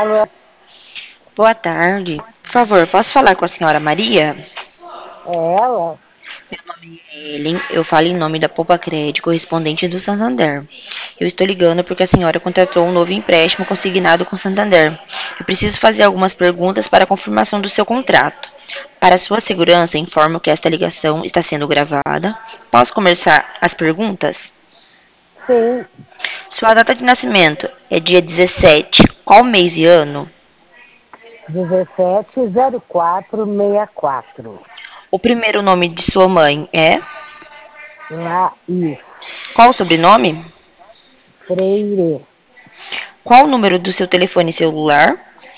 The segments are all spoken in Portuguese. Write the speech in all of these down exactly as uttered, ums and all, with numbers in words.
Alô, Boa tarde. Por favor, posso falar com a senhora Maria? é ela? Meu nome é Ellen, eu falo em nome da Poupa Crédito, correspondente do Santander. Eu estou ligando porque a senhora contratou um novo empréstimo consignado com Santander. Eu preciso fazer algumas perguntas para a confirmação do seu contrato. Para sua segurança, informo que esta ligação está sendo gravada. Posso começar as perguntas? Sim, Sua data de nascimento é dia dezessete. Qual mês e ano? dezessete zero quatro sessenta e quatro. O primeiro nome de sua mãe é? Laís Qual o sobrenome? Freire, Qual o número do seu telefone celular?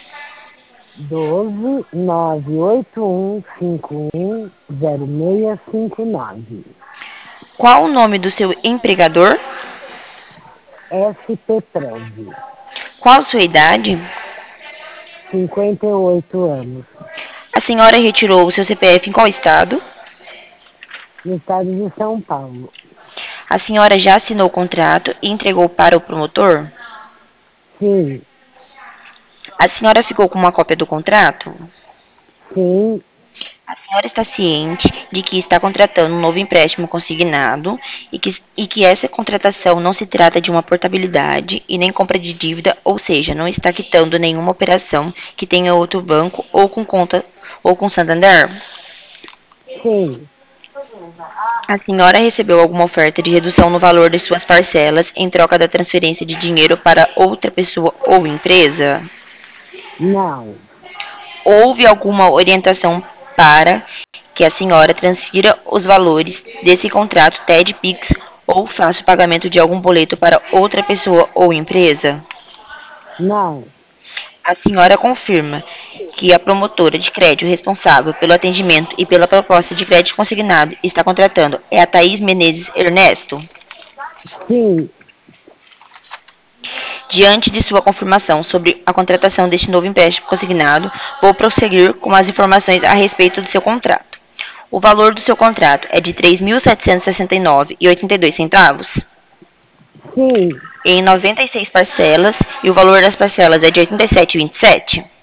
doze nove oito um cinco um zero seis cinco nove. Qual o nome do seu empregador? S P Prev, Qual a sua idade? cinquenta e oito anos. A senhora retirou o seu C P F em qual estado? No estado de São Paulo. A senhora já assinou o contrato e entregou para o promotor? Sim, A senhora ficou com uma cópia do contrato? sim, A senhora está ciente de que está contratando um novo empréstimo consignado e que, e que essa contratação não se trata de uma portabilidade e nem compra de dívida, ou seja, não está quitando nenhuma operação que tenha outro banco ou com conta ou com Santander? sim. A senhora recebeu alguma oferta de redução no valor de suas parcelas em troca da transferência de dinheiro para outra pessoa ou empresa? Não, Houve alguma orientação para que a senhora transfira os valores desse contrato T E D Pix ou faça o pagamento de algum boleto para outra pessoa ou empresa? não. A senhora confirma que a promotora de crédito responsável pelo atendimento e pela proposta de crédito consignado está contratando é a Thaís Menezes Ernesto? Sim, Diante de sua confirmação sobre a contratação deste novo empréstimo consignado, vou prosseguir com as informações a respeito do seu contrato. O valor do seu contrato é de três mil setecentos e sessenta e nove reais e oitenta e dois centavos sim. em noventa e seis parcelas e o valor das parcelas é de oitenta e sete reais e vinte e sete centavos.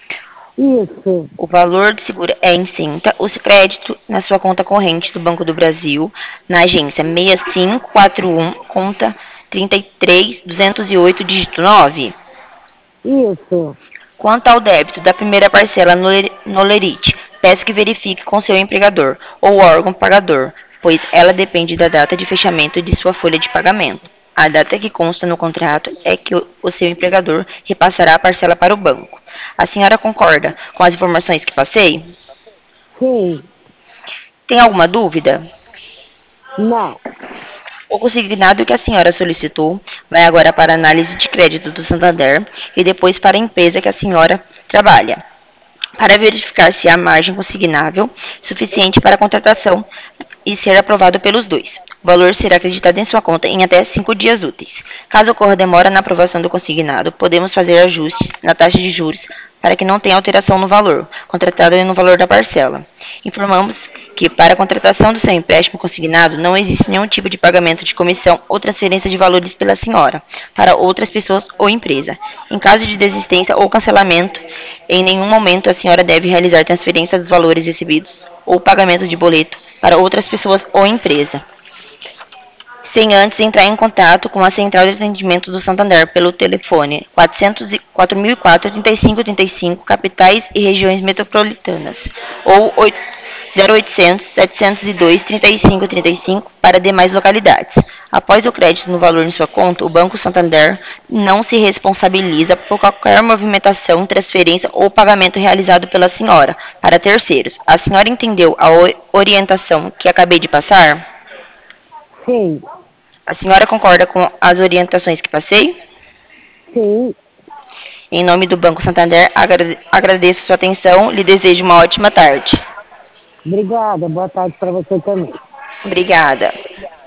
Isso, O valor de seguro é em cinta, o crédito na sua conta corrente do Banco do Brasil, na agência seis cinco quatro um, conta trinta e três duzentos e oito, dígito nove. isso. Quanto ao débito da primeira parcela no ler- no lerite, peço que verifique com seu empregador ou órgão pagador, pois ela depende da data de fechamento de sua folha de pagamento. A data que consta no contrato é que o o seu empregador repassará a parcela para o banco. A senhora concorda com as informações que passei? Sim, Tem alguma dúvida? não. O consignado que a senhora solicitou vai agora para a análise de crédito do Santander e depois para a empresa que a senhora trabalha, para verificar se há margem consignável suficiente para a contratação e ser aprovado pelos dois. O valor será acreditado em sua conta em até cinco dias úteis. Caso ocorra demora na aprovação do consignado, podemos fazer ajustes na taxa de juros para que não tenha alteração no valor contratado e no valor da parcela. Informamos que, para a contratação do seu empréstimo consignado, não existe nenhum tipo de pagamento de comissão ou transferência de valores pela senhora para outras pessoas ou empresa. Em caso de desistência ou cancelamento, em nenhum momento a senhora deve realizar transferência dos valores recebidos ou pagamento de boleto para outras pessoas ou empresa, sem antes entrar em contato com a Central de Atendimento do Santander pelo telefone quatrocentos e quatro mil e quatro, trinta e cinco trinta e cinco, capitais e regiões metropolitanas, ou zero oitocentos, setecentos e dois, trinta e cinco trinta e cinco para demais localidades. Após o crédito no valor em sua conta, o Banco Santander não se responsabiliza por qualquer movimentação, transferência ou pagamento realizado pela senhora para terceiros. A senhora entendeu a orientação que acabei de passar? Sim, A senhora concorda com as orientações que passei? sim. Em nome do Banco Santander, agradeço sua atenção e lhe desejo uma ótima tarde. Obrigada. Boa tarde para você também. Obrigada.